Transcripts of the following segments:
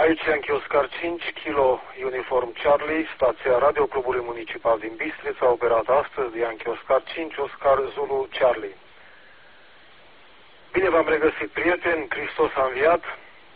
Aici Yankee Oscar 5, Kilo Uniform Charlie, stația Radioclubului Municipal din Bistrița, operată astăzi de Yankee Oscar 5, Oscar Zulu Charlie. Bine v-am regăsit, prieteni, Hristos a înviat.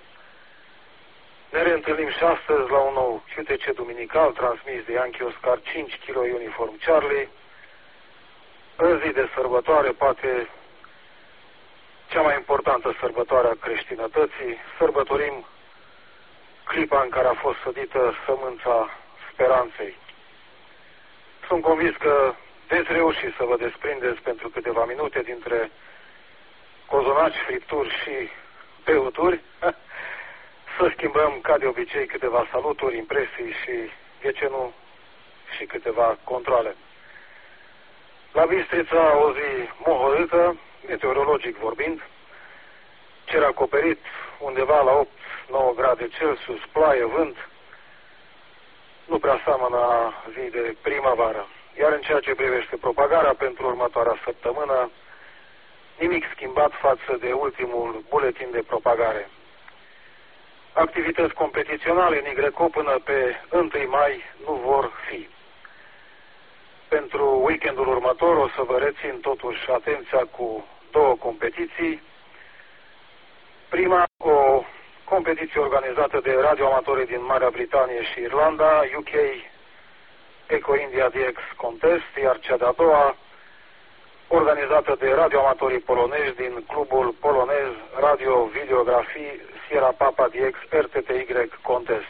Ne reîntâlnim și astăzi la un nou QTC duminical transmis de Yankee Oscar 5, Kilo Uniform Charlie. În zi de sărbătoare, poate cea mai importantă sărbătoare a creștinătății, sărbătorim clipa în care a fost sădită sămânța speranței. Sunt convins că veți reuși să vă desprindeți pentru câteva minute dintre cozonaci, fripturi și beuturi, să schimbăm ca de obicei câteva saluturi, impresii și, de ce nu, și câteva controle. La Bistrița o zi mohorâtă, meteorologic vorbind, cer acoperit undeva la 8-9 grade Celsius, ploaie, vânt, nu prea seamănă zi de primăvară. Iar în ceea ce privește propagarea pentru următoarea săptămână, nimic schimbat față de ultimul buletin de propagare. Activități competiționale în YGRECO până pe 1 mai nu vor fi. Pentru weekendul următor o să vă rețin totuși atenția cu două competiții. Prima, o competiție organizată de radioamatori din Marea Britanie și Irlanda, UK Eco India DX Contest, iar cea de-a doua, organizată de radioamatorii polonezi din clubul polonez Radio Videografii Sierra Papa DX RTTY Contest.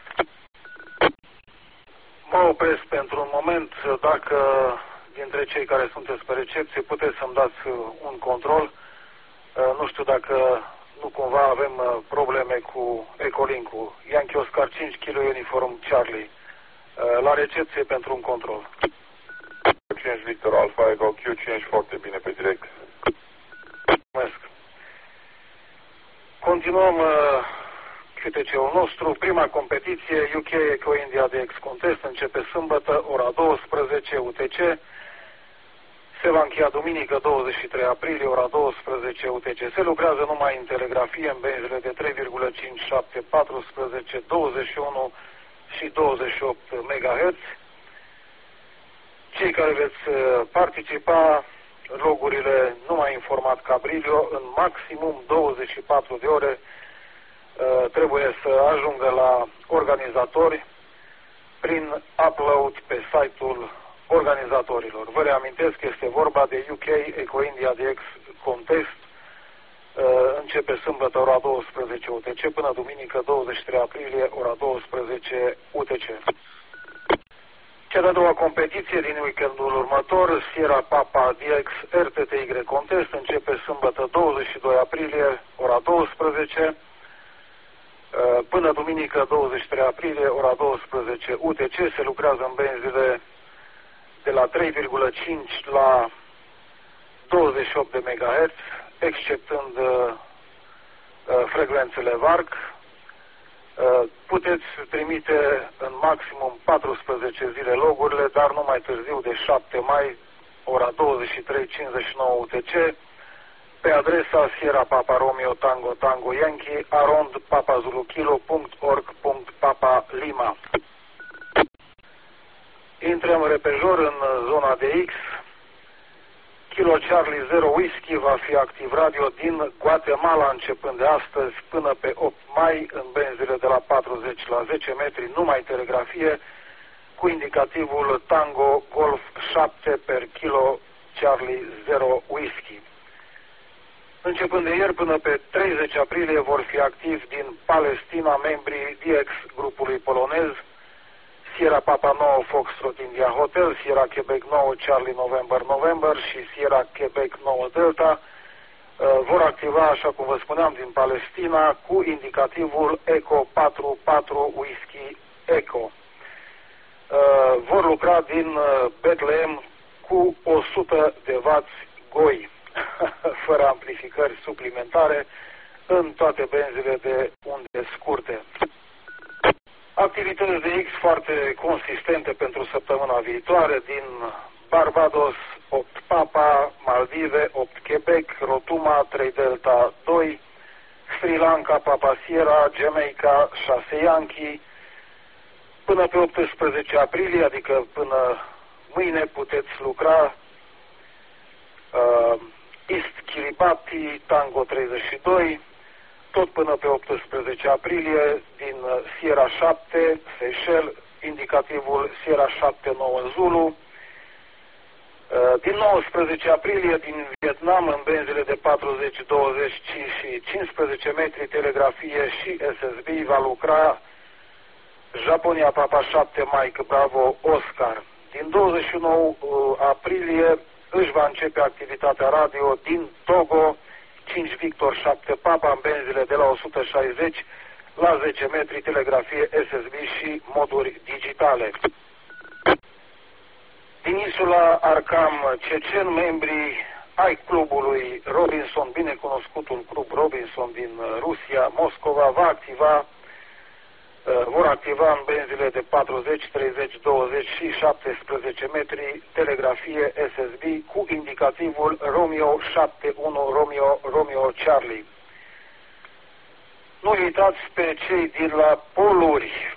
Mă opresc pentru un moment, dacă dintre cei care sunteți pe recepție puteți să-mi dați un control. Nu știu dacă nu cumva avem probleme cu Ecolink-ul. Yankee Oscar 5 Kilo Uniform Charlie. La recepție pentru un control. 5 Victor Alpha Echo Q5, foarte bine pe direct. Mulțumesc. Continuăm QTC-ul nostru. Prima competiție UK Eco India DX Contest începe sâmbătă, ora 12 UTC. Se va încheia duminică, 23 aprilie, ora 12 UTC. Se lucrează numai în telegrafie, în benzile de 3,5, 7, 14, 21 și 28 MHz. Cei care veți participa, logurile numai în format Cabrilio, în maximum 24 de ore trebuie să ajungă la organizatori prin upload pe site-ul organizatorilor. Vă reamintesc că este vorba de UK Eco India DX Contest. Începe sâmbătă ora 12 UTC până duminică 23 aprilie ora 12 UTC. Cea de-a doua competiție din weekendul următor, Sierra Papa DX RTTY Contest, începe sâmbătă 22 aprilie ora 12 până duminică 23 aprilie ora 12 UTC. Se lucrează în benzile de la 3,5 la 28 de MHz, exceptând frecvențele VARC. Puteți trimite în maximum 14 zile logurile, dar nu mai târziu de 7 mai, ora 23:59 UTC, pe adresa Sierra Papa Romeo Tango Tango Yankee arond papazulukilo.org.papa Lima. Intrăm repejor în zona de X. Kilo Charlie 0 Whisky va fi activ radio din Guatemala începând de astăzi până pe 8 mai în benzile de la 40 la 10 metri, numai telegrafie, cu indicativul Tango Golf 7 per Kilo Charlie 0 Whisky. Începând de ieri până pe 30 aprilie vor fi activi din Palestina membrii DX grupului polonez Sierra Papa 9 Foxtrot India Hotel, Sierra Quebec 9 Charlie November November și Sierra Quebec 9 Delta vor activa, așa cum vă spuneam, din Palestina cu indicativul Eco 44 Whisky Eco. Vor lucra din Bethlehem cu 100 de W goi, fără amplificări suplimentare, în toate benzile de unde scurte. Activități de X foarte consistente pentru săptămâna viitoare din Barbados 8 Papa, Maldive 8 Quebec, Rotuma 3 Delta 2, Sri Sri Lanka, Papa Sierra, Jamaica, 6 Yankee. Până pe 18 aprilie, adică până mâine, puteți lucra. East Kiribati, Tango 32, tot până pe 18 aprilie, din Sierra 7, Seychelles, indicativul Sierra 79 Zulu. Din 19 aprilie, din Vietnam, în benzile de 40, 20 și 15 metri, telegrafie și SSB, va lucra Japonia, Papa 7, Mike Bravo, Oscar. Din 21 aprilie își va începe activitatea radio din Togo, 5 Victor 7 Papa, în benzile de la 160 la 10 metri, telegrafie SSB și moduri digitale. Din insula Arkham, Cecen, membrii ai clubului Robinson, binecunoscutul club Robinson din Rusia, Moscova, vor activa în benzile de 40, 30, 20 și 17 metri, telegrafie SSB cu indicativul Romeo 71 Romeo Charlie. Nu uitați pe cei din la poluri.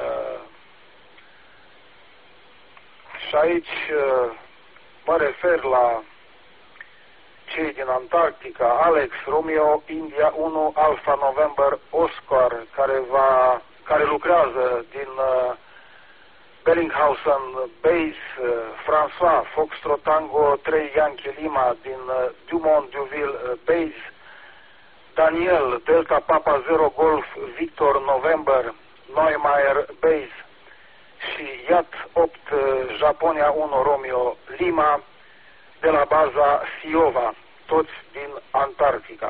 Și aici mă refer la cei din Antarctica, Alex, Romeo, India 1, Alpha November, Oscar, care lucrează din Bellinghausen Base, François, Foxtrot Tango 3, Yankee Lima, din Dumont Duville Base, Daniel, Delta Papa 0 Golf, Victor November, Neumeier Base și Iat 8, Japonia 1, Romeo Lima, de la baza Siova, toți din Antarctica.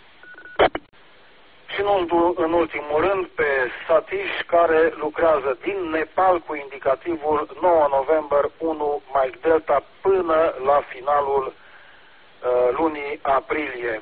Și în ultimul rând pe Satish, care lucrează din Nepal cu indicativul 9 November 1 Mike Delta până la finalul lunii aprilie.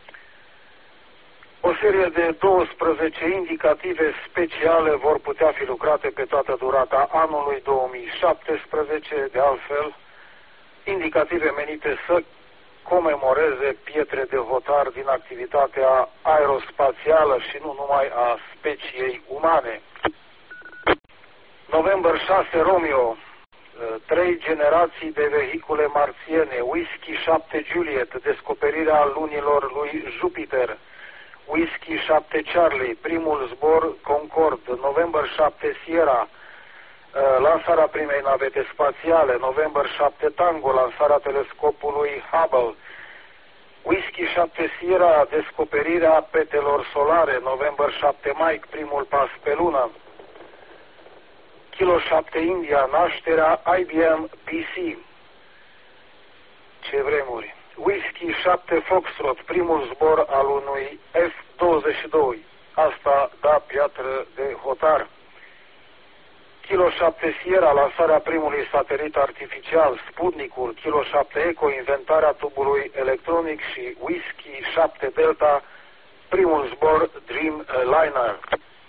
O serie de 12 indicative speciale vor putea fi lucrate pe toată durata anului 2017, de altfel, indicative menite să comemoreze pietre de hotar din activitatea aerospațială și nu numai a speciei umane. November 6 Romeo, 3 generații de vehicule marțiene, Whisky 7 Juliet, descoperirea lunilor lui Jupiter, Whisky 7 Charlie, primul zbor Concorde, November 7 Sierra, lansarea primei navete spațiale, November 7 Tango, lansarea telescopului Hubble, Whisky 7 Sierra, descoperirea petelor solare, November 7 Mike, primul pas pe lună, Kilo 7 India, nașterea IBM PC, ce vremuri, Whisky 7 Foxtrot, primul zbor al unui F-22, asta da piatră de hotar, Kilo 7 Sierra, lansarea primului satelit artificial, Sputnicul, Kilo 7 Echo, inventarea tubului electronic și Whisky 7 Delta, primul zbor Dreamliner.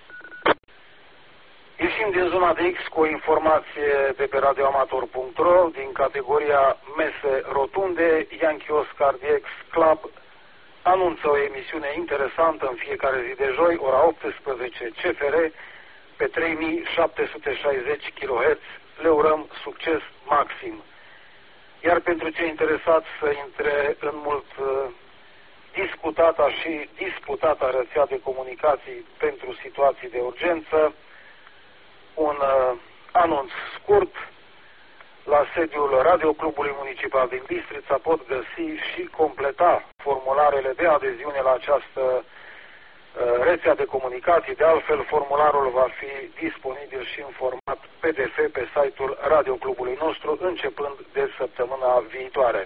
Ieșim din zona de X cu o informație de pe radioamator.ro din categoria mese rotunde. Yankee Oscar DX Club anunță o emisiune interesantă în fiecare zi de joi, ora 18 CFR, pe 3760 kHz. Le urăm succes maxim. Iar pentru cei interesați să intre în mult discutata și disputata rețea de comunicații pentru situații de urgență, un anunț scurt: la sediul Radioclubului Municipal din Bistrița pot găsi și completa formularele de adeziune la această rețea de comunicații. De altfel, formularul va fi disponibil și în format PDF pe site-ul Radioclubului nostru, începând de săptămâna viitoare.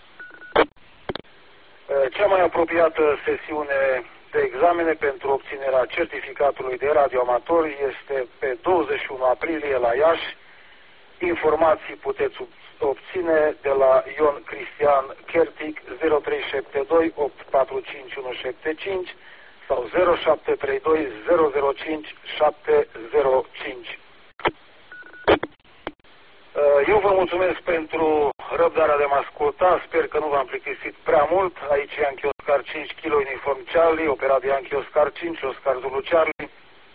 Cea mai apropiată sesiune de examene pentru obținerea certificatului de radioamator este pe 21 aprilie la Iași. Informații puteți obține de la Ion Cristian Kertic, 0372 845175 sau 0732 005 705. Eu vă mulțumesc pentru răbdarea de a mă asculta. Sper că nu v-am plictisit prea mult. Aici Yankee Oscar 5 kg uniform Charlie, operat de Yankee Oscar 5, Oscar Zulu Charlie.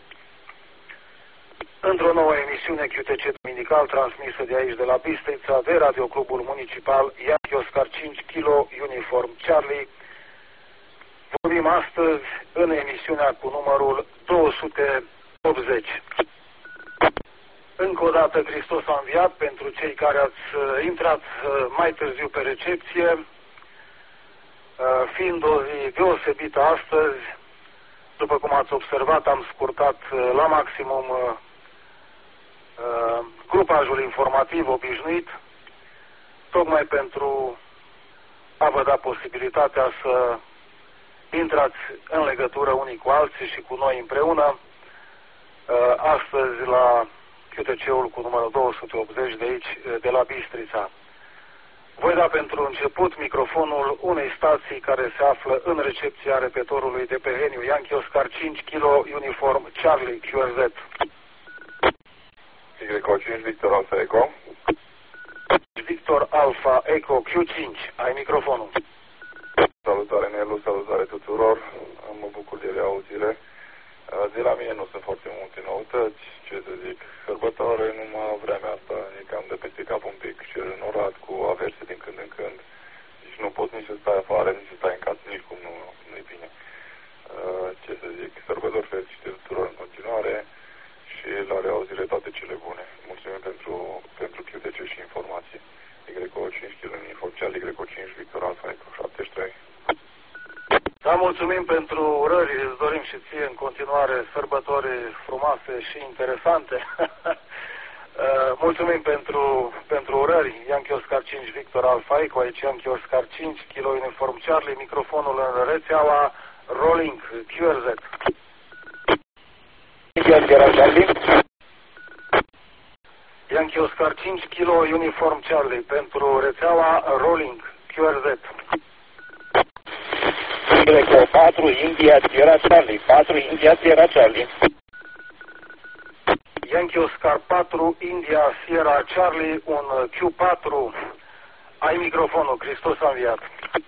Într-o nouă emisiune QTC Dominical transmisă de aici de la Bistrița, de Radioclubul Municipal Yankee Oscar 5 kg uniform Charlie. Vorbim astăzi în emisiunea cu numărul 280. Încă o dată Hristos a înviat pentru cei care ați intrat mai târziu pe recepție, fiind o zi deosebită astăzi. După cum ați observat, am scurtat la maximum grupajul informativ obișnuit, tocmai pentru a vă da posibilitatea să intrați în legătură unii cu alții și cu noi împreună. Astăzi la QTC-ul cu numărul 280 de aici, de la Bistrița. Voi da pentru început microfonul unei stații care se află în recepția repetorului de pe Heniu, Yankee Oscar 5 kg uniform Charlie QRZ. Y5 Victor Alfa Eco. Victor Alfa Eco Q5. Ai microfonul. Salutare Nelu, salutare tuturor. Mă bucur de reauzire. De la mine nu sunt foarte multe noutăți. Ce să zic, sărbătoare, numai vremea asta e cam de peste cap un pic cer înorat cu averse din când în când. Deci nu poți nici să stai afară, nici să stai în casă, nici cum nu-i bine. Ce să zic, sărbători fericite tuturor în continuare și la reauzire toate cele bune. Mulțumim pentru QTC și informații. Y5 kg uniform Charlie, Y5 Victor Alfa Eco 73. Da, mulțumim pentru urări, îți dorim și ție în continuare sărbători frumoase și interesante. Mulțumim pentru urări. Yankee Oscar 5 Victor Alfa Eco, aici Yankee Oscar 5 kg uniform Charlie, microfonul în rețeaua Rolling QRZ. Yankee Oscar 5 kg uniform Charlie pentru rețeaua Rolling QRZ. Y4 India Sierra Charlie, 4 India Sierra Charlie. Yankee Oscar 4 India Sierra Charlie, un Q4. Ai microfonul, Hristos a înviat.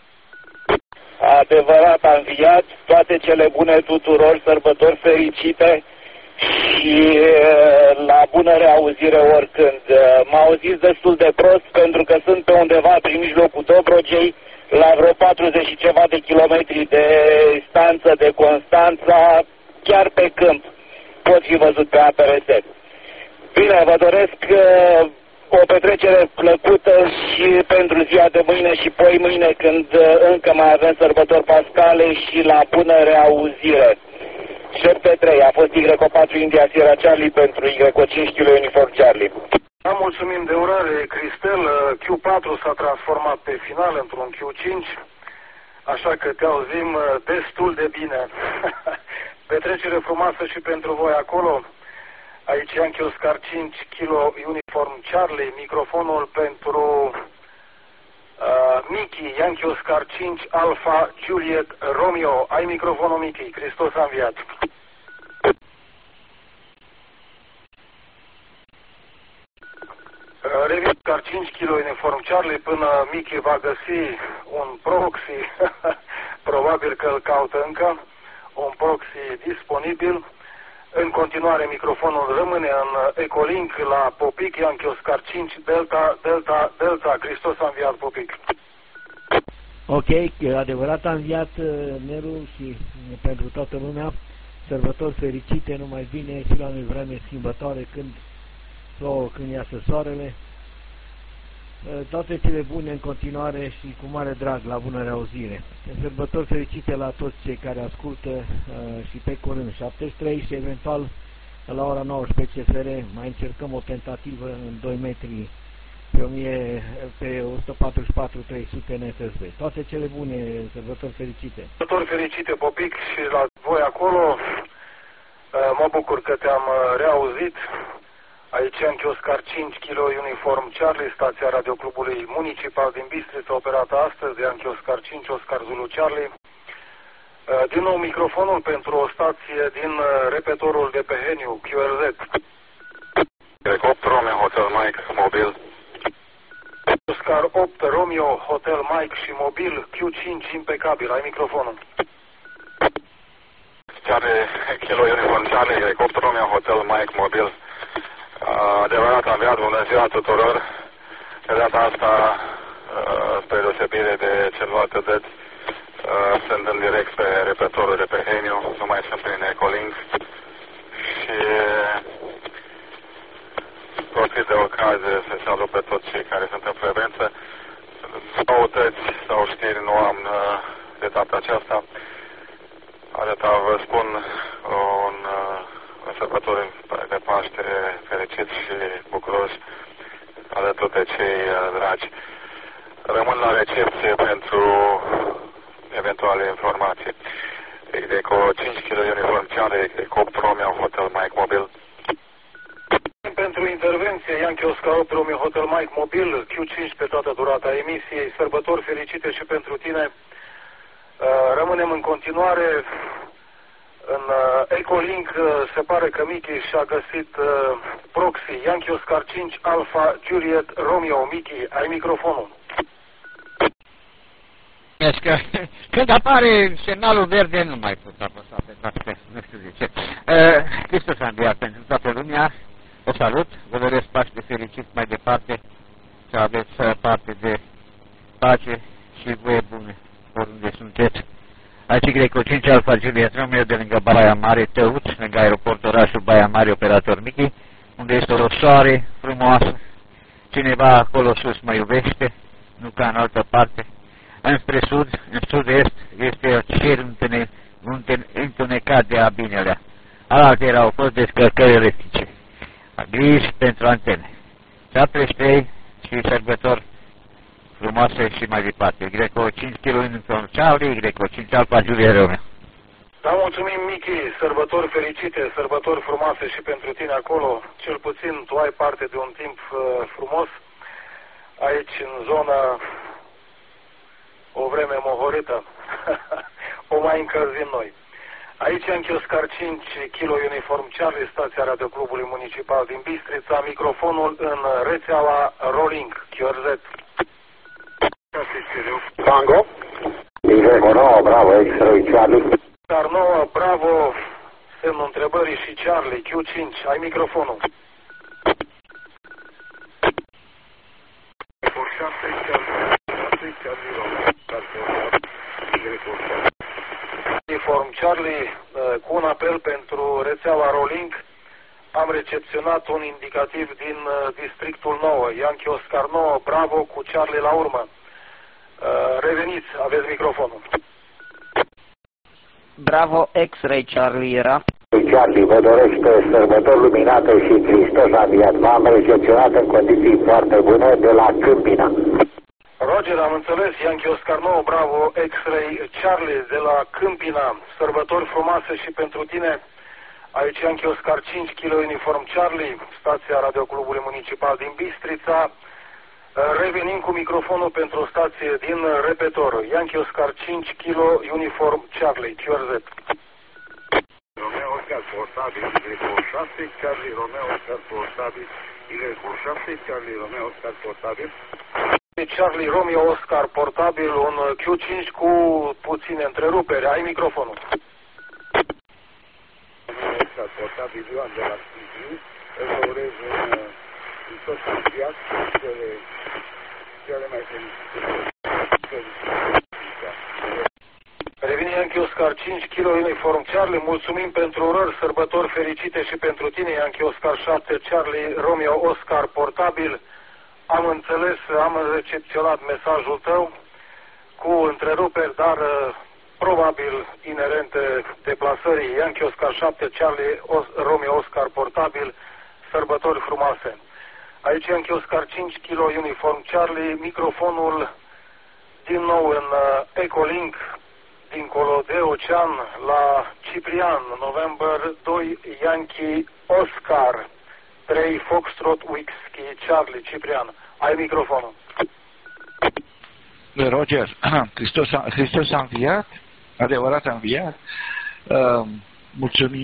Adevărat a înviat, toate cele bune tuturor, sărbători fericite și la bună reauzire oricând. M-auziți destul de prost pentru că sunt pe undeva prin mijlocul Dobrogei, la vreo 40 și ceva de kilometri de distanță de Constanța, chiar pe câmp. Pot fi văzut pe APRS. Bine, vă doresc o petrecere plăcută și pentru ziua de mâine și poi mâine, când încă mai avem sărbători pascale, și la bună reauzire. 73, a fost Y4 India Sierra Charlie pentru Y5 kg uniform Charlie. Da, mulțumim de urare, Cristel. Q4 s-a transformat pe final într-un Q5, așa că te auzim destul de bine. Petrecere frumoasă și pentru voi acolo. Aici Yankee Oscar 5 kg uniform Charlie, microfonul pentru Mickey, Yankee Oscar 5 Alpha Juliet Romeo. Ai microfonul, Mickey, Hristos a înviat. Revin Oscar 5 kg uniform Charlie până Mickey va găsi un proxy, probabil că îl caută încă, un proxy disponibil. În continuare, microfonul rămâne în Ecolink la Popic, Yankee Oscar 5 Delta, Delta, Delta. Hristos a înviat, Popic. Ok, adevărat a înviat, Neru, și pentru toată lumea, sărbători fericite, numai bine și la noi vreme schimbătoare, când plouă, când iasă soarele. Toate cele bune în continuare și cu mare drag, la bună reauzire. Sărbători fericite la toți cei care ascultă și pe curând 73 și eventual la ora 19 CFR mai încercăm o tentativă în 2 metri pe 144-300 NSSB. Toate cele bune, sărbători fericite. Sărbători fericite, Popic, și la voi acolo. Mă bucur că te-am reauzit. Aici Yankee Oscar 5 kg uniform Charlie, stația Radioclubului Municipal din Bistrița, operată astăzi de Yankee Oscar 5, Oscar Zulu Charlie. Din nou microfonul pentru o stație din repetorul de pe Heniu, QRZ. Helicopter Romeo Hotel Mike, mobil. Oscar 8, Romeo, Hotel Mike și mobil, Q5 impecabil. Ai microfonul. Charlie, Kilo Uniform Charlie, Helicopter Romeo, Hotel Mike, mobil. Adevărat aviat, bună ziua tuturor. De data asta, spre deosebire de celelalte dăți, sunt în direct pe repetorul de pe Heniu, nu mai sunt prin Ecolink și profit de ocazie să salut pe toți cei care sunt în frecvență. Noutăți sau știri nu am de data aceasta. Atâta vă spun un sărbători de Paște fericit și bucuros alături de cei dragi. Rămân la recepție pentru eventuale informații. Ideco 5 kg uniform Charlie, Helicopter Romeo, Hotel Mike, mobil. Pentru intervenție, Yankee Oscar 8, Romeo, Hotel Mike, mobil, Q5 pe toată durata emisiei. Sărbători fericite și pentru tine. Rămânem în continuare în Ecolink. Se pare că Mickey și-a găsit proxy. Yankee Oscar 5 Alpha Juliet Romeo. Mickey, ai microfonul. Când apare semnalul verde, nu mai pot apăsa pe toate, nu știu de ce. Hristos a înviat pentru toată lumea. O salut, vă doresc Paște fericit mai departe, să aveți parte de pace și voie bună oriunde sunteți. Aici Greco 5 Alfa Juliet Romeo de lângă Baia Mare, Tăuț, lângă aeroportul orașul Baia Mare, operator Mickey, unde este o soare frumoasă. Cineva acolo sus mă iubește, nu ca în altă parte. Înspre sud, în sud-est, este cer întunecat de abinelea. Alaltă erau fost descărcări electrice. Griji pentru antene. 73 și sărbători frumoase și mai departe. Greco 5 kg uniform Charlie, Greco 5 Alfa Juliet Romeo. Da, mulțumim, Mickey. Sărbători fericite, sărbători frumoase și pentru tine acolo. Cel puțin tu ai parte de un timp frumos. Aici, în zona, o vreme mohorâtă. O mai încălzim noi. Aici Yankee Oscar 5 kg uniform Charlie, stația Radioclubului Municipal din Bistrița, microfonul în rețeaua Rolling, QRZ. Tango, Iveco 9, Bravo, X-Ray Charlie. Oscar 9, Bravo, semnul întrebării și Charlie, Q5, ai microfonul. Uniform Charlie, cu un apel pentru rețeaua Rolling, am recepționat un indicativ din districtul 9, Yankee Oscar 9, Bravo, cu Charlie la urmă. Reveniți, aveți microfonul. Bravo, X-Ray Charlie era. Charlie vă dorește sărbători luminate și Hristos a înviat. V-am recepționat în condiții foarte bune de la Câmpina. Roger, am înțeles, Yankee Oscar 9, Bravo, X-Ray Charlie de la Câmpina. Sărbători frumoase și pentru tine. Aici Yankee Oscar 5 kg uniform Charlie, stația Radioclubului Municipal din Bistrița. Revenim cu microfonul pentru o stație din repetor. Yankee Oscar 5 kg uniform Charlie, QRZ. Romeo Oscar portabil, Y6, Charlie Romeo Oscar portabil, Y6, Charlie Romeo Oscar portabil. Charlie Romeo Oscar portabil, un Q5 cu puține întreruperi. Ai microfonul. Romeo Oscar portabil, Ioan de la Sibiu. Îl urez un tot înviat cele mai fericite. Revine Yankee Oscar 5 kg uniform Charlie, mulțumim pentru urări, sărbători fericite și pentru tine, Yankee Oscar 7 Charlie Romeo Oscar portabil. Am înțeles, am recepționat mesajul tău cu întreruperi, dar probabil inerente deplasării. Yankee Oscar 7 Charlie Romeo Oscar portabil, sărbători frumoase. Aici Yankee Oscar 5 kg uniform Charlie, microfonul din nou în Ecolink, dincolo de ocean, la Ciprian, November 2, Yankee Oscar 3, Foxtrot Whiskey Charlie, Ciprian. Ai microfonul. Roger, Hristos a înviat, adevărat a înviat.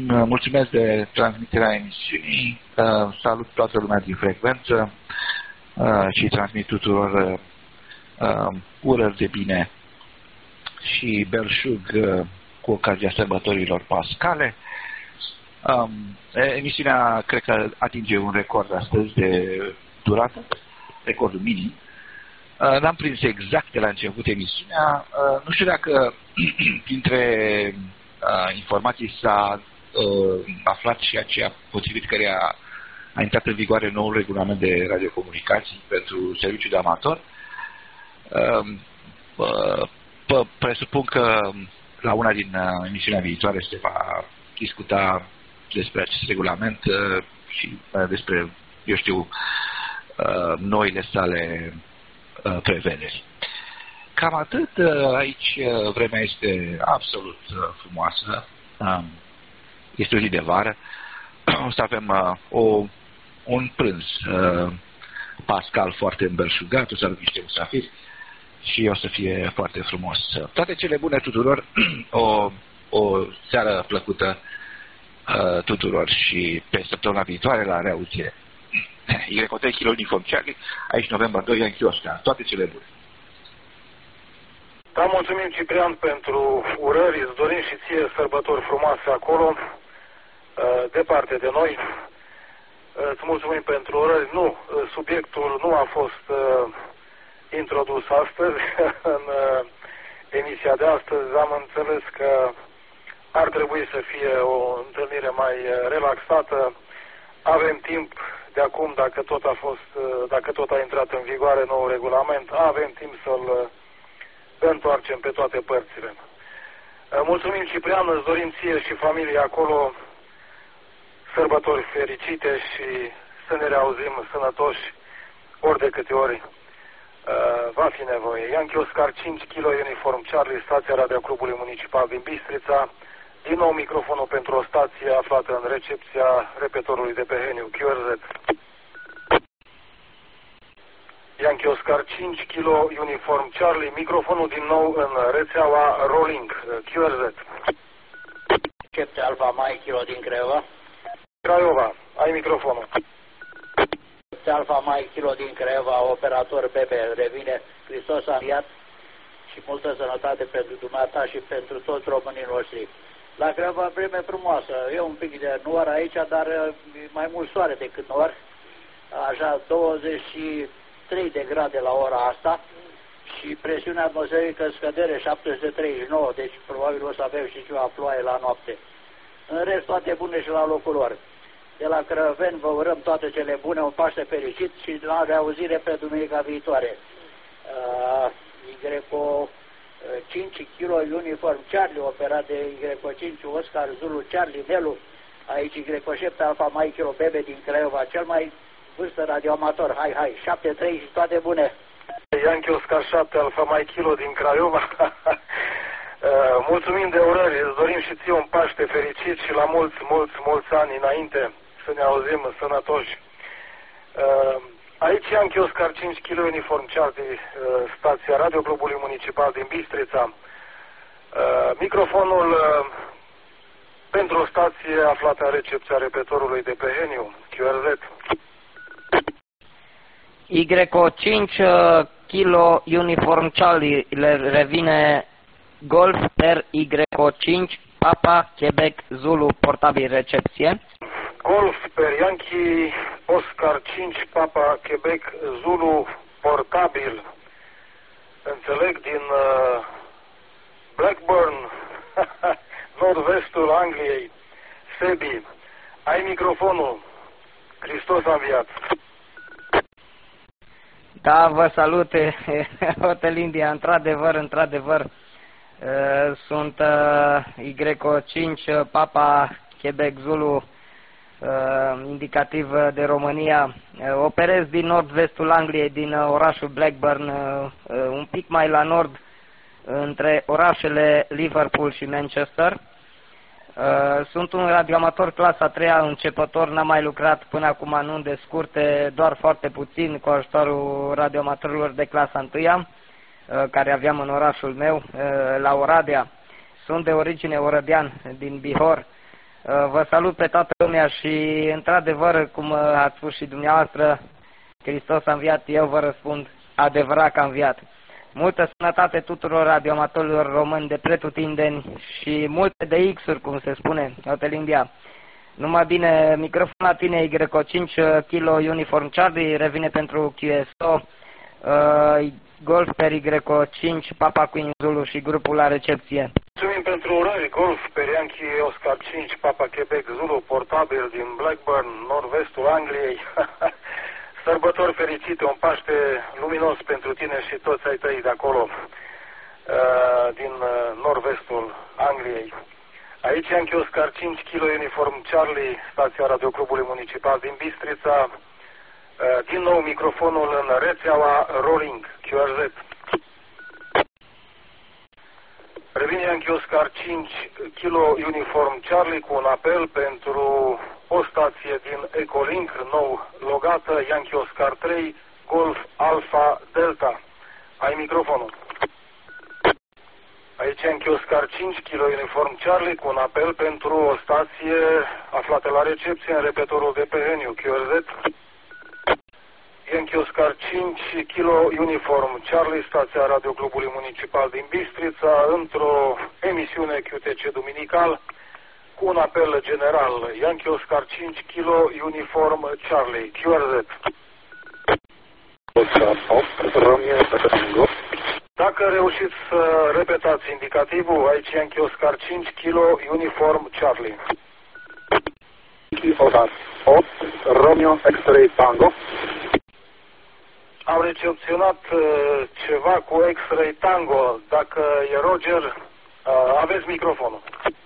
Mulțumesc de transmiterea emisiunii. Salut toată lumea din frecvență. și transmit tuturor urări de bine și belșug cu ocazia sărbătorilor pascale. Emisiunea cred că atinge un record astăzi de durată, recordul minim. N-am prins exact de la început emisiunea. Nu știu dacă dintre informații s-a aflat și aceea potrivit căreia a intrat în vigoare noul regulament de radiocomunicații pentru serviciul de amator. Presupun că la una din emisiunea viitoare se va discuta despre acest regulament și despre, eu știu, noile sale prevederi. Cam atât. Aici vremea este absolut frumoasă. Este o zi de vară. O să avem un prânz pascal foarte îmbelșugat, o să avem niște musafiri și o să fie foarte frumos. Toate cele bune tuturor, o seară plăcută tuturor și pe săptămâna viitoare la reauzire. Y3 Kilo Uniform Charlie, aici November 2, Yankee Oscar. Toate cele bune. Da, mulțumim, Ciprian, pentru urări. Îți dorim și ție sărbători frumoase acolo, departe de noi. Îți mulțumim pentru urări. Nu, subiectul nu a fost introdus astăzi în emisia de astăzi. Am înțeles că ar trebui să fie o întâlnire mai relaxată. Avem timp de acum, dacă tot a intrat în vigoare nou regulament, avem timp să-l întoarcem pe toate părțile. Mulțumim, Ciprian, îți dorim ție și familia acolo sărbători fericite și să ne reauzim sănătoși ori de câte ori va fi nevoie. Yankee Oscar 5 Kilo Uniform Charlie, stația Radio Clubului Municipal din Bistrița. Din nou microfonul pentru o stație aflată în recepția repetorului de pe Heniu, QRZ. Yankee Oscar 5 Kilo Uniform Charlie, microfonul din nou în rețeaua Rolling, QRZ. Recepția Alfa Mike Kilo din Craiova. Craiova, ai microfonul. Recepția Alfa Mike Kilo din Craiova, operator BB, revine Hristos a înviat și multă sănătate pentru dumneata și pentru toți românii noștri. La Craiova vreme frumoasă, e un pic de nor aici, dar mai mult soare decât nor, așa 23 de grade la ora asta și presiunea atmosferică scădere 739, deci probabil o să avem și ceva ploaie la noapte. În rest, toate bune și la locul lor. De la Crăven vă urăm toate cele bune, un Paște fericit și la reauzire pe duminica viitoare. Y5 Kilo Uniform Charlie, operat de Y5 Oscar Zulu Charlie Nelu, aici Y7 Alfa Mike Kilo Bebe din Craiova, cel mai vârstă radioamator, hai, 7-3 și toate bune. Yankee Oscar 7 Alfa Mike Kilo din Craiova. Mulțumim de urări, îți dorim și ție un Paște fericit și la mulți ani înainte să ne auzim sănătoși. Aici Yankee Oscar 5 Kilo Uniform Charlie, stația Radio Clubului Municipal din Bistrița. Microfonul pentru o stație aflată în recepția repetorului de pe Heniu, QRZ. Y5 Kilo Uniform Charlie, le revine Golf per Y5 Papa Quebec Zulu, portabil recepție. Golf per Yankee Oscar 5 Papa Quebec Zulu, portabil. Înțeleg din Blackburn, nord-vestul Angliei. Sebi, ai microfonul. Hristos a înviat. Da, vă salut, Hotel India, într-adevăr, sunt Y5 Papa Quebec Zulu, indicativ de România. Operez din nord-vestul Angliei, din orașul Blackburn, un pic mai la nord, între orașele Liverpool și Manchester. Sunt un radioamator clasa 3-a, începător, n-am mai lucrat până acum în unde scurte, doar foarte puțin cu ajutorul radioamatorilor de clasa 1-a, care aveam în orașul meu, la Oradea. Sunt de origine orădean, din Bihor. Vă salut pe toată lumea și, într-adevăr, cum ați spus și dumneavoastră, Hristos a înviat, eu vă răspund, adevărat că a înviat. Multă sănătate tuturor radioamatorilor români de pretutindeni și multe de X-uri, cum se spune, Hotel India. Numai bine, microfonul la tine, Y5 Kilo Uniform Charlie, revine pentru QSO, Golf per Y5, Papa Queen Zulu și grupul la recepție. Mulțumim pentru urări, Golf per Yankee Oscar 5, Papa Quebec Zulu, portabil din Blackburn, nord-vestul Angliei. Sărbători fericite, un Paște luminos pentru tine și toți ai tăi de acolo, din nord-vestul Angliei. Aici Yankee Oscar 5 Kilo Uniform Charlie, stația Radioclubului Municipal din Bistrița. Din nou microfonul în rețeaua Rolling QRZ. Revine Yankee Oscar 5 Kilo Uniform Charlie cu un apel pentru o stație din Ecolink, nou logată, Yankee Oscar 3 Golf Alpha Delta. Ai microfonul. Aici Yankee Oscar 5 Kilo Uniform Charlie cu un apel pentru o stație aflată la recepție în repetorul de pe Heniu QRZ. Yankee Oscar 5 Kilo Uniform Charlie, stația Radioclubului Municipal din Bistrița, într-o emisiune QTC duminical cu un apel general. Yankee Oscar 5 Kilo Uniform Charlie, QRZ. Oscar 8, Romeo Tango. Dacă reușiți să repetați indicativul, aici Yankee Oscar 5 Kilo Uniform Charlie. Oscar 8, Romeo X-Ray Tango. Am recepționat ceva cu X-Ray Tango. Dacă e Roger, aveți microfonul.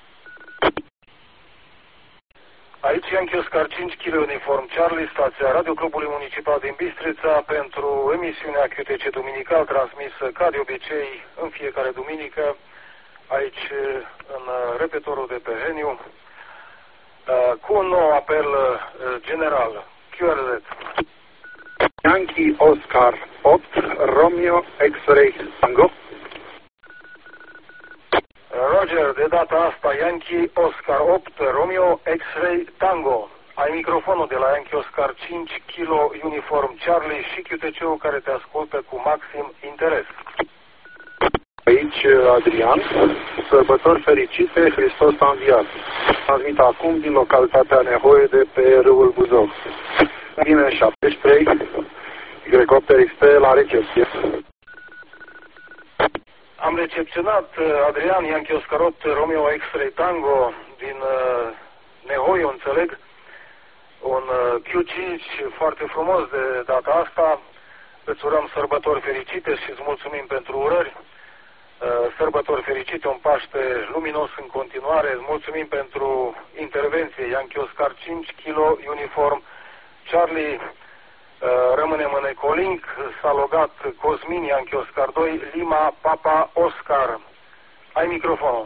Aici Yankee Oscar 5 Kilo Uniform Charlie, stația Radioclubului Municipal din Bistrița, pentru emisiunea QTC duminical, transmisă ca de obicei în fiecare duminică, aici în repetorul de pe Heniu, cu un nou apel general, QRZ. Yankee Oscar 8, Romeo X-Ray Tango. Roger, de data asta Yankee Oscar 8, Romeo X-Ray Tango. Ai microfonul de la Yankee Oscar 5 Kilo Uniform Charlie și QTC-ul care te ascultă cu maxim interes. Aici Adrian, sărbători fericite, Hristos a înviat. Transmit acum din localitatea Nehoie de pe râul Buzău. Vine 73, Y8 XT la recepție. Am recepționat, Adrian, Yankee Oscar 8, Romeo X-Ray Tango din Nehoie, înțeleg. Un Q5 foarte frumos de data asta. Îți urăm sărbători fericite și îți mulțumim pentru urări. Sărbători fericite, un Paște luminos în continuare. Îți mulțumim pentru intervenție. Yankee Oscar 5 Kilo Uniform Charlie. Rămânem în Ecolink. S-a logat Cosmin, Yankee Oscar 2 Lima Papa Oscar. Ai microfonul.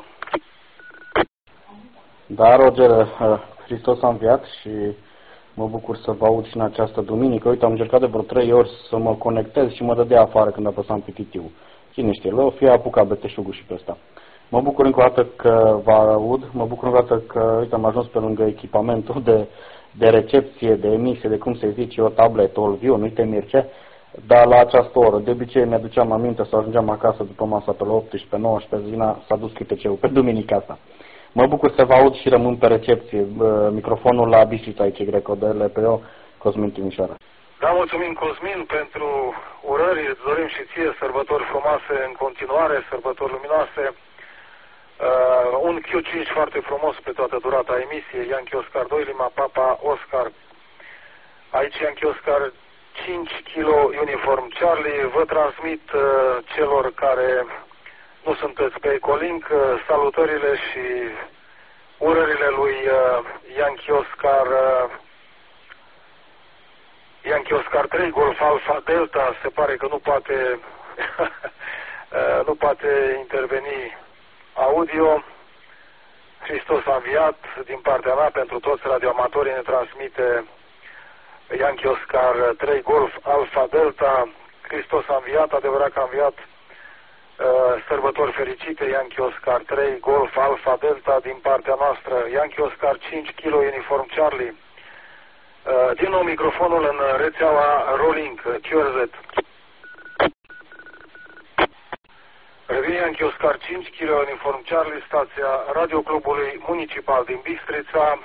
Da, Roger, Hristos a înviat și mă bucur să vă aud și în această duminică. Uite, am încercat de vreo 3 ori să mă conectez și mă dădea afară când apăsam pe titiu. Cine știe, l-o fie apucat beteșugul și pe ăsta. Mă bucur încă o dată că vă aud, mă bucur încă o dată că, uite, am ajuns pe lângă echipamentul de recepție, de emisie, de cum se zice, o tabletă, o viu, nu-i te Mirce, dar la această oră. De obicei mi-aduceam aminte să ajungeam acasă după masa pe la 18-19, zina s-a dus QTC-ul pe duminica asta. Mă bucur să vă aud și rămân pe recepție. Microfonul la Bistrița aici, Greco, de LPO, Cosmin Timișoara. Da, mulțumim, Cosmin, pentru urări. Îți dorim și ție sărbători frumoase în continuare, sărbători luminoase. Un Q5 foarte frumos pe toată durata emisiei, Yankee Oscar 2 Lima Papa Oscar. Aici Yankee Oscar 5 Kilo Uniform Charlie. Vă transmit celor care nu sunteți pe Ecolink salutările și urările lui Yankee Oscar 3 Golf Alpha Delta. Se pare că nu poate nu poate interveni audio. Hristos a înviat. Din partea mea, pentru toți radioamatorii, ne transmite Yankee Oscar 3 Golf Alpha Delta. Hristos a înviat, adevărat că a înviat. Sărbători fericite, Yankee Oscar 3 Golf Alpha Delta din partea noastră. Yankee Oscar 5 Kilo Uniform Charlie. Din nou microfonul în rețeaua Rolling QRZ. Revine Yankee Oscar 5, Kilo Uniform Charlie, stația Radioclubului Municipal din Bistrița,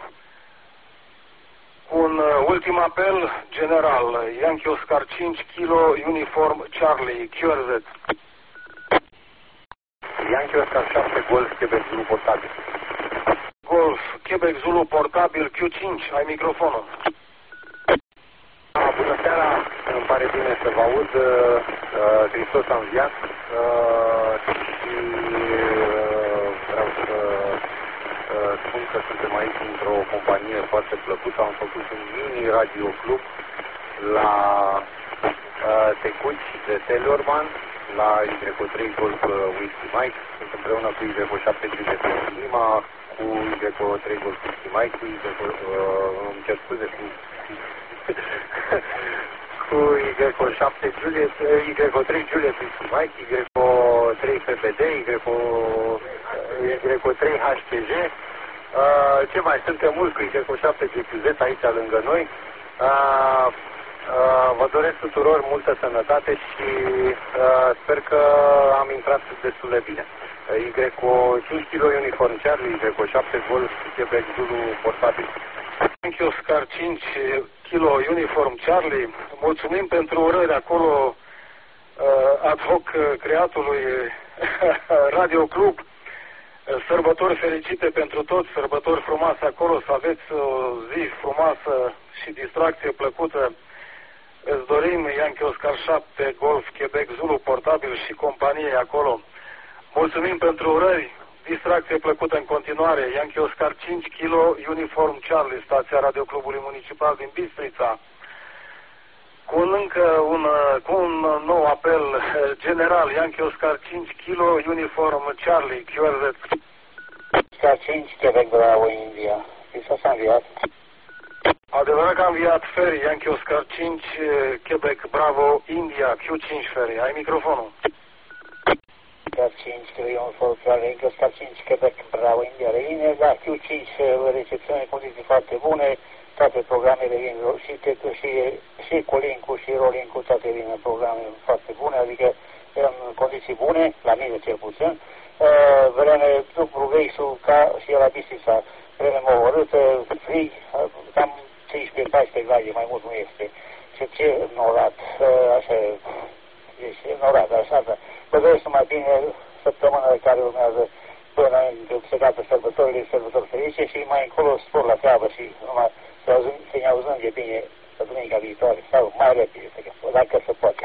cu un ultim apel general, Yankee Oscar 5, Kilo Uniform Charlie, QRZ. Yankee Oscar 7, Golf, Quebec Zulu portabil. Golf, Quebec Zulu portabil, Q5, ai microfonul. Bună seara, îmi pare bine să vă aud, Hristos a înviat și vreau să spun că suntem aici într-o companie foarte plăcută. Am făcut un mini radioclub la Tecuci de Telorman, la Y3 Golf Whisky Mike. Sunt împreună cu Y7 Juliet Lima, cu Y3 Golf Whisky Mike, îmi cer scuze, cu Y7 Juliet, Y3 Juliet Whisky Mike, Y3 PPD, Y3 HPG. Ce mai? Suntem mulți cu Y7 GQZ aici lângă noi. Vă doresc tuturor multă sănătate și sper că am intrat destul de bine. Y5 Kilo Uniform Charlie, Y7 Golf, Quebec Zulu portabil. Yankee Oscar 5 Kilo Uniform Charlie, mulțumim pentru urări acolo ad hoc creatului Radio Club. Sărbători fericite pentru toți, sărbători frumoase acolo, să aveți o zi frumoasă și distracție plăcută. Îți dorim Yankee Oscar 7 Golf Quebec Zulu portabil și companie acolo. Mulțumim pentru urări, distracție plăcută în continuare. Yankee Oscar 5 Kilo Uniform Charlie, stația Radioclubului Municipal din Bistrița. Cu un nou apel general, Yankee Oscar 5 Kilo Uniform Charlie, QRZ. Oscar 5 Quebec Bravo India. Hristos a înviat. Adevărat că a înviat Ferry, Yankee Oscar 5 Quebec Bravo India, Q5 Ferry. Ai microfonul. Oscar 5 Kilo Uniform Charlie, Oscar 5 Quebec Bravo India. Revine, da, Q5 recepțiune, condiții foarte bune. Toate programele vin și cu link-ul și rolling-ul, toate vin în programe foarte bune, adică în condiții bune, la mine cel puțin. Vreme sub Rugăisul ca și la Bistrița, vreme mohorâtă, frig, cam 15-14 grade, mai mult nu este. Și ce norat, așa, deci norat, așa, dar vă doresc mai bine săptămâna care urmează până în se gata sărbătorile, sărbători ferice și mai încolo spor la treabă și numai să ne auzăm de bine pe duminica viitoare sau mai repede, dacă se poate.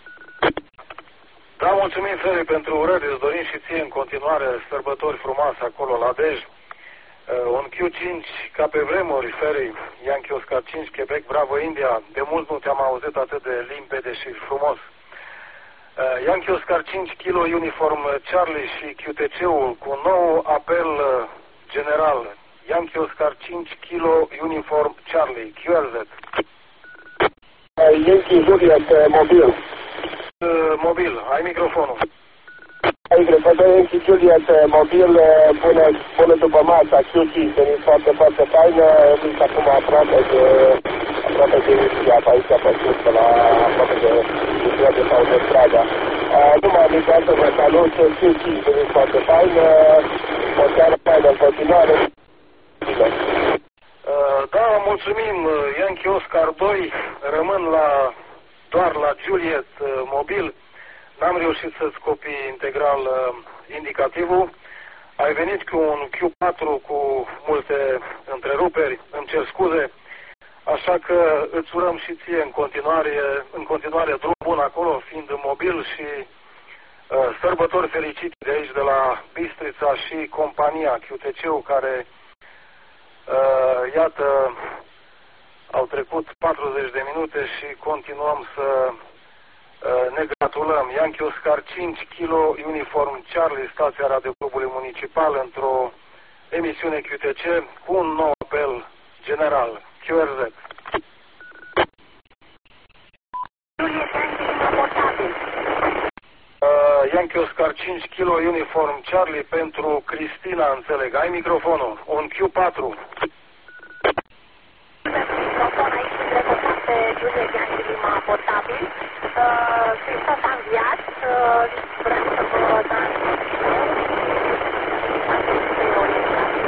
Da, mulțumim, Ferry, pentru urări. Îți dorim și ție în continuare sărbători frumoase acolo la Dej. Un Q5 ca pe vremuri, Ferry, Yankee Oscar 5 Quebec Bravo India. De mult nu te-am auzit atât de limpede și frumos. Yankee Oscar 5 Kilo Uniform Charlie și QTC-ul cu un nou apel general. Yankee Oscar 5 Kilo Uniform Charlie, QRZ. Yankee Juliet mobil. Mobil, ai microfonul. Yankee Juliet mobil, bună după masa, QT, veniți foarte, foarte faină, veniți acum aproape de Inițiat, aici pe sus, la aproape de Inițiat sau de strada. Numai adică să vă salut, QT, veniți foarte faină, o seară faină în continuare. Da, mulțumim, Yankee Oscar 2, rămân doar la Juliet mobil. N-am reușit să-ți copii integral indicativul. Ai venit cu un Q4 cu multe întreruperi, îmi cer scuze, așa că îți urăm și ție în continuare drum bun acolo, fiind mobil, și sărbători fericite de aici, de la Bistrița și compania QTC-ul, care iată, au trecut 40 de minute și continuăm să ne gratulăm. Yankee Oscar 5 Kilo Uniform Charlie, stația Radioclubului Municipal, într-o emisiune QTC cu un nou apel general. QRZ. Yankee Oscar 5 Kilo Uniform Charlie pentru Cristina, înțeleg. Ai microfonul. Un Q4. Juliet Yankee Lima portabil. Hristos a înviat, vreau să vă transmit și eu aceste orientații.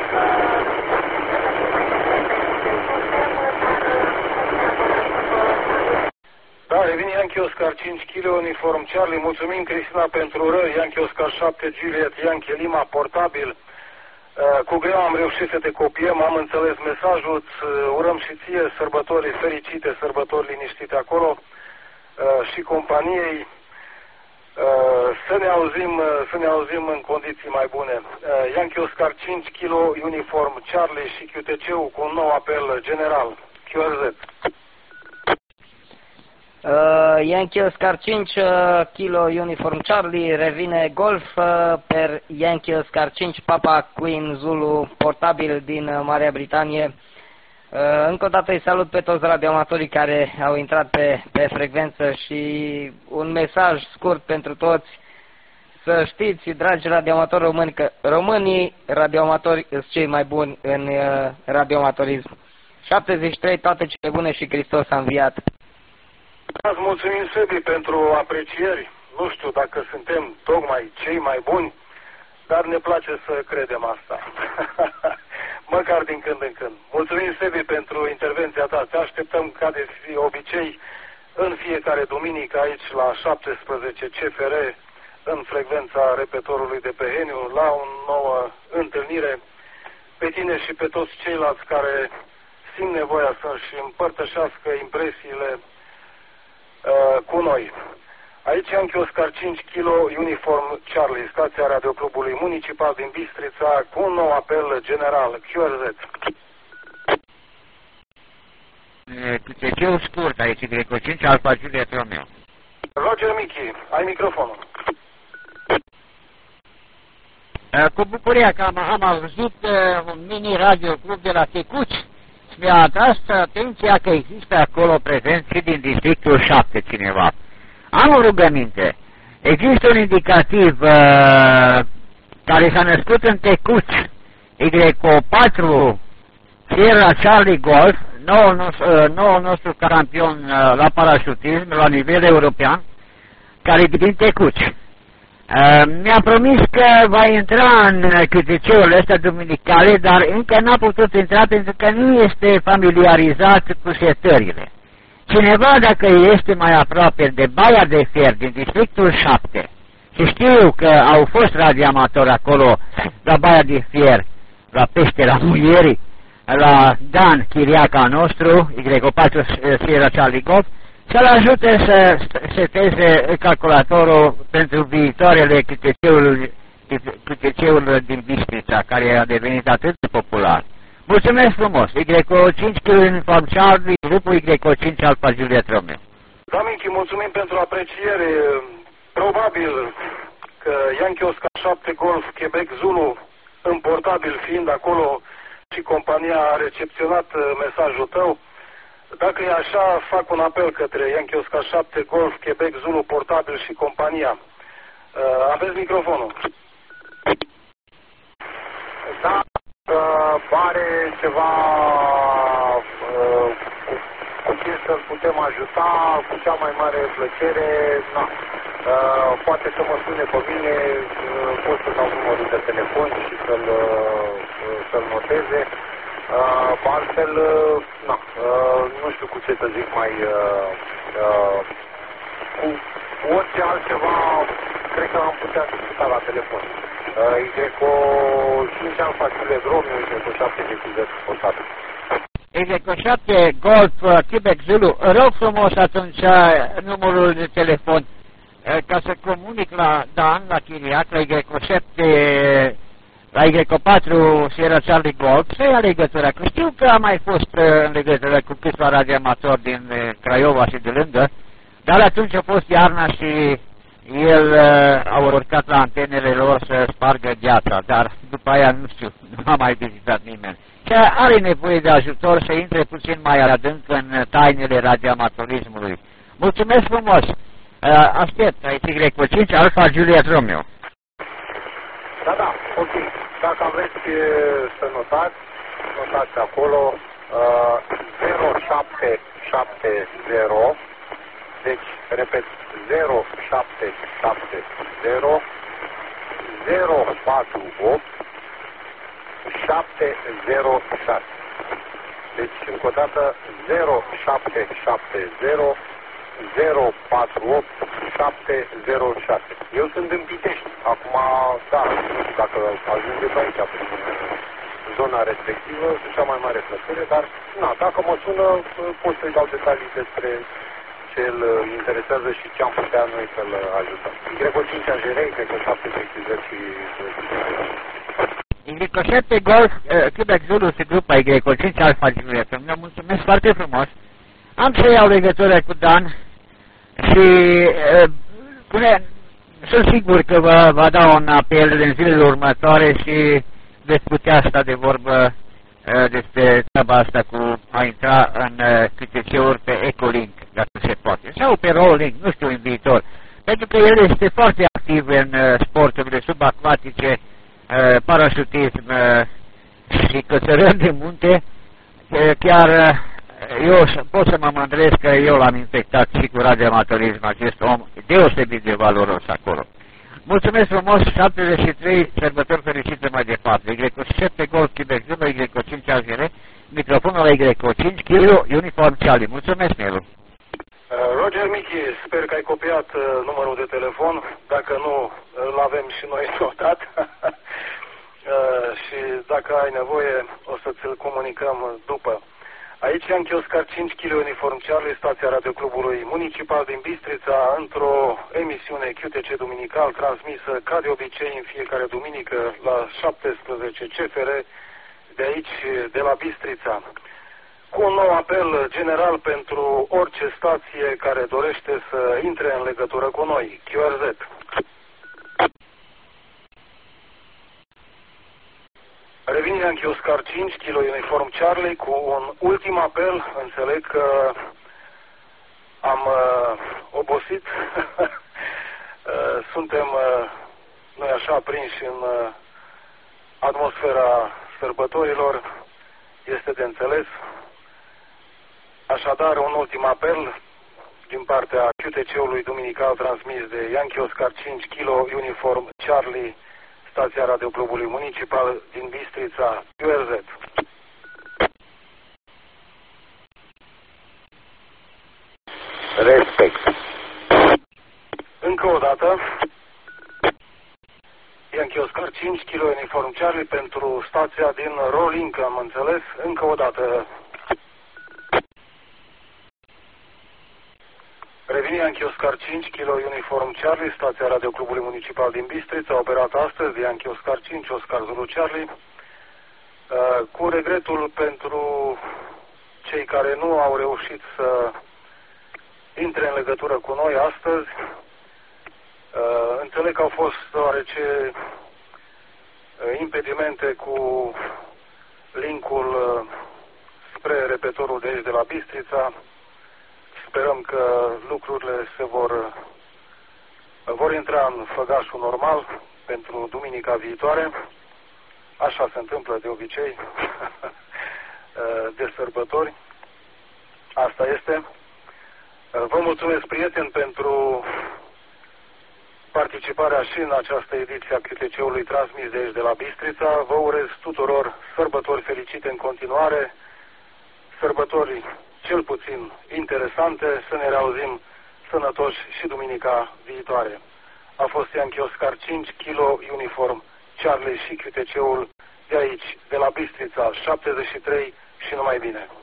Da, revine Yankee Oscar 5 kg, uniform Charlie. Mulțumim, Cristina, pentru răi. Yankee Oscar 7 Juliet Yankee Lima portabil. Cu greu am reușit să te copiem, am înțeles mesajul, îți urăm și ție sărbători fericite, sărbători liniștite acolo și companiei. Să ne auzim în condiții mai bune. Yankee Oscar 5 kg, uniform Charlie și QTC-ul cu un nou apel general. QRZ. Yankee Oscar 5 kg Uniform Charlie revine Golf per Yankee Oscar 5 Papa Queen Zulu portabil din Marea Britanie. Încă o dată îi salut pe toți radioamatorii care au intrat pe frecvență și un mesaj scurt pentru toți. Să știți, dragi radioamatori români, că românii radioamatori sunt cei mai buni în radioamatorism. 73, toate cele bune și Hristos a înviat. Îți mulțumim, Sebi, pentru aprecieri. Nu știu dacă suntem tocmai cei mai buni, dar ne place să credem asta. Măcar din când în când. Mulțumim, Sebi, pentru intervenția ta. Te așteptăm, ca de obicei, în fiecare duminică aici la 17 CFR, în frecvența repetorului de pe Heniu, la o nouă întâlnire. Pe tine și pe toți ceilalți care simt nevoia să-și împărtășească impresiile cu noi. Aici Yankee Oscar 5 kg, uniform Charlie, stația Radioclubului Municipal din Bistrița, cu un nou apel general, QRZ. QTC-ul scurt, aici Greco 5, Alfa Juliet Romeo. Roger Michi, ai microfonul. Cu bucuria că am văzut un mini radioclub de la Tecuci. Mi-a atras atenția că există acolo prezent și din districtul 7 cineva. Am o rugăminte. Există un indicativ care s-a născut în Tecuci, Y4 Sierra Charlie Golf, noul nostru campion la parașutism la nivel european, care e din Tecuci. Mi-a promis că va intra în QTC-urile astea duminicale, dar încă n-a putut intra pentru că nu este familiarizat cu setările. Cineva, dacă este mai aproape de Baia de Fier, din districtul 7, și știu că au fost radioamatori acolo, la Baia de Fier, la Peștera Muierii, la Dan Chiriaca nostru, Y4 Sierra Charlie Golf, să-l ajute să seteze calculatorul pentru viitoarele QTC-uri din Bistrița, care a devenit atât de popular. Mulțumesc frumos! Y5 Uniform Charlie, grupul Y5 Alfa Juliet Romeo. Da, Michi, mulțumim pentru apreciere. Probabil că Yankee Oscar 7 Golf Quebec Zulu, în portabil fiind acolo și compania a recepționat mesajul tău. Dacă e așa, fac un apel către Yankee Oscar 7 Golf Quebec Zulu portabil și compania. Aveți microfonul. Da, pare ceva cu ce să-l putem ajuta, cu cea mai mare plăcere. Na. Poate să mă sune pe mine, pot să dau numărul de telefon și să-l noteze. Altfel, nu știu cu ce să zic mai, cu orice altceva, cred că am putea discuta la telefon. Y-o 5 Alfa Juliet Romeo, Y-o 7 de portabil. Y-o 7 Golf Quebec Zulu, rog frumos atunci numărul de telefon ca să comunic la Dan, la Chiriac, la Y-o 7 la Y4 Sierra Charlie Golf, să ia legătura, că știu că a mai fost în legătură cu câțiva radioamatori din Craiova și de lângă, dar atunci a fost iarna și el a urcat la antenele lor să spargă gheața, dar după aia nu știu, nu a mai vizitat nimeni. Și are nevoie de ajutor să intre puțin mai adânc în tainele radioamatorismului. Mulțumesc frumos! Aștept, aici Y5 Alfa Juliet Romeo. Da, ok. Dacă vreți să notați acolo 070, deci, repet, 0770 048 706. Deci, încă o dată, 0770 048 706. Eu sunt în Pitești. Acum, da, dacă ajungeți aici, prin zona respectivă, cu cea mai mare plăcere, dar, na, dacă mă sună, pot să-i dau detalii despre ce îl interesează și ce am putea noi să-l ajutăm. Y5 AGR, cred că 730 și... Y7 Golf, Quebec Zulu se grupa Y5 Alfa Juliet. Îmi mulțumesc foarte frumos. Am să iau legătură cu Dan și sunt sigur că va da un apel în zilele următoare și veți putea sta de vorbă despre treaba asta cu a intra în QTC-uri pe Ecolink, dacă se poate, sau pe Rolling, nu știu, în viitor. Pentru că el este foarte activ în sporturile subacvatice, parașutism și cățărâni de munte. Chiar eu pot să mă mândresc că eu l-am infectat și cu radioamatorism, acest om deosebit de valoros acolo. Mulțumesc frumos, 73, sărbători fericite mai departe. Y7 Golf Quebec Zulu, Y5 AGR, microfonul la Y5, Kilo, Uniform Charlie. Mulțumesc, Nelu. Roger Michi, sper că ai copiat numărul de telefon. Dacă nu, îl avem și noi notat. Și dacă ai nevoie, o să ți-l comunicăm după. Aici Yankee Oscar 5 kg Uniform Charlie, stația Radioclubului Municipal din Bistrița, într-o emisiune QTC duminical transmisă ca de obicei în fiecare duminică la 17 CFR de aici, de la Bistrița. Cu un nou apel general pentru orice stație care dorește să intre în legătură cu noi, QRZ. Revin Yankee Oscar 5 kg Uniform Charlie cu un ultim apel. Înțeleg că am obosit. Suntem, noi așa, prinși în atmosfera sărbătorilor. Este de înțeles. Așadar, un ultim apel din partea QTC-ului duminical transmis de Yankee Oscar 5 kg Uniform Charlie, stația Radioclubului Municipal din Bistrița, QRZ. Respect. Încă o dată, Yankee Oscar 5 kg Uniform Charlie pentru stația din Rolling, am înțeles. Încă o dată. Revin Yankee Oscar 5 kg Uniform Charlie, stația Radioclubului Municipal din Bistrița, operată astăzi de Yankee Oscar 5, Oscar Zulu Charlie. Cu regretul pentru cei care nu au reușit să intre în legătură cu noi astăzi, înțeleg că au fost oarece impedimente cu linkul spre repetorul de aici de la Bistrița. Sperăm că lucrurile se vor intra în făgașul normal pentru duminica viitoare. Așa se întâmplă de obicei de sărbători. Asta este. Vă mulțumesc, prieteni, pentru participarea și în această ediție a QTC-ului transmis de aici de la Bistrița. Vă urez tuturor sărbători fericite în continuare, sărbători cel puțin interesante, să ne reauzim sănătoși și duminica viitoare. A fost Yankee Oscar 5 kg Uniform Charlie și QTC-ul de aici, de la Bistrița, 73 și numai bine.